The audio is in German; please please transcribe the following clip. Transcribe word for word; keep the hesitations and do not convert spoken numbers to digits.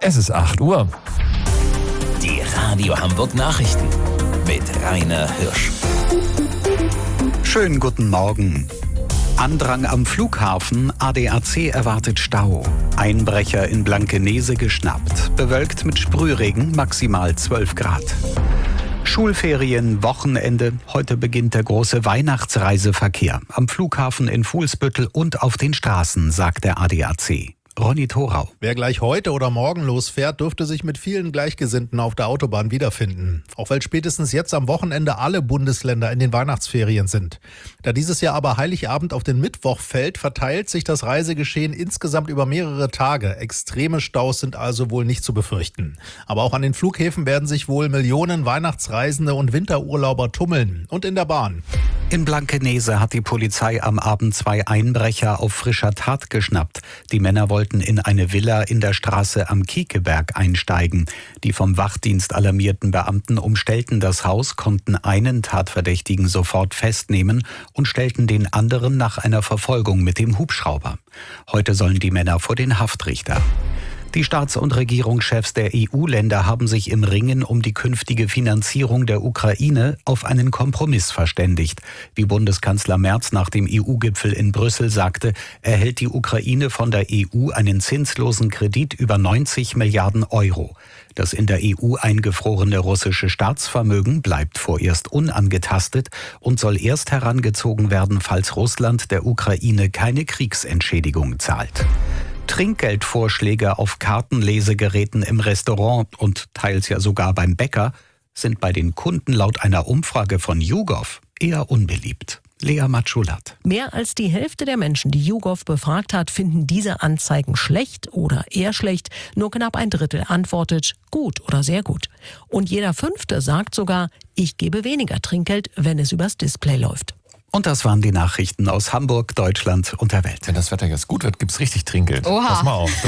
Es ist acht Uhr. Die Radio Hamburg Nachrichten mit Rainer Hirsch. Schönen guten Morgen. Andrang am Flughafen, A D A C erwartet Stau. Einbrecher in Blankenese geschnappt. Bewölkt mit Sprühregen, maximal zwölf Grad. Schulferien, Wochenende. Heute beginnt der große Weihnachtsreiseverkehr. Am Flughafen in Fuhlsbüttel und auf den Straßen, sagt der A D A C. Ronny Thorau. Wer gleich heute oder morgen losfährt, dürfte sich mit vielen Gleichgesinnten auf der Autobahn wiederfinden. Auch weil spätestens jetzt am Wochenende alle Bundesländer in den Weihnachtsferien sind. Da dieses Jahr aber Heiligabend auf den Mittwoch fällt, verteilt sich das Reisegeschehen insgesamt über mehrere Tage. Extreme Staus sind also wohl nicht zu befürchten. Aber auch an den Flughäfen werden sich wohl Millionen Weihnachtsreisende und Winterurlauber tummeln. Und in der Bahn. In Blankenese hat die Polizei am Abend zwei Einbrecher auf frischer Tat geschnappt. Die Männer wollten in eine Villa in der Straße am Kiekeberg einsteigen. Die vom Wachdienst alarmierten Beamten umstellten das Haus, konnten einen Tatverdächtigen sofort festnehmen und stellten den anderen nach einer Verfolgung mit dem Hubschrauber. Heute sollen die Männer vor den Haftrichter. Die Staats- und Regierungschefs der E U-Länder haben sich im Ringen um die künftige Finanzierung der Ukraine auf einen Kompromiss verständigt. Wie Bundeskanzler Merz nach dem E U-Gipfel in Brüssel sagte, erhält die Ukraine von der E U einen zinslosen Kredit über neunzig Milliarden Euro. Das in der E U eingefrorene russische Staatsvermögen bleibt vorerst unangetastet und soll erst herangezogen werden, falls Russland der Ukraine keine Kriegsentschädigung zahlt. Trinkgeldvorschläge auf Kartenlesegeräten im Restaurant und teils ja sogar beim Bäcker sind bei den Kunden laut einer Umfrage von YouGov eher unbeliebt. Lea Matschulat. Mehr als die Hälfte der Menschen, die YouGov befragt hat, finden diese Anzeigen schlecht oder eher schlecht. Nur knapp ein Drittel antwortet gut oder sehr gut. Und jeder Fünfte sagt sogar, ich gebe weniger Trinkgeld, wenn es übers Display läuft. Und das waren die Nachrichten aus Hamburg, Deutschland und der Welt. Wenn das Wetter jetzt gut wird, gibt's richtig Trinkgeld. Oha. Pass mal auf.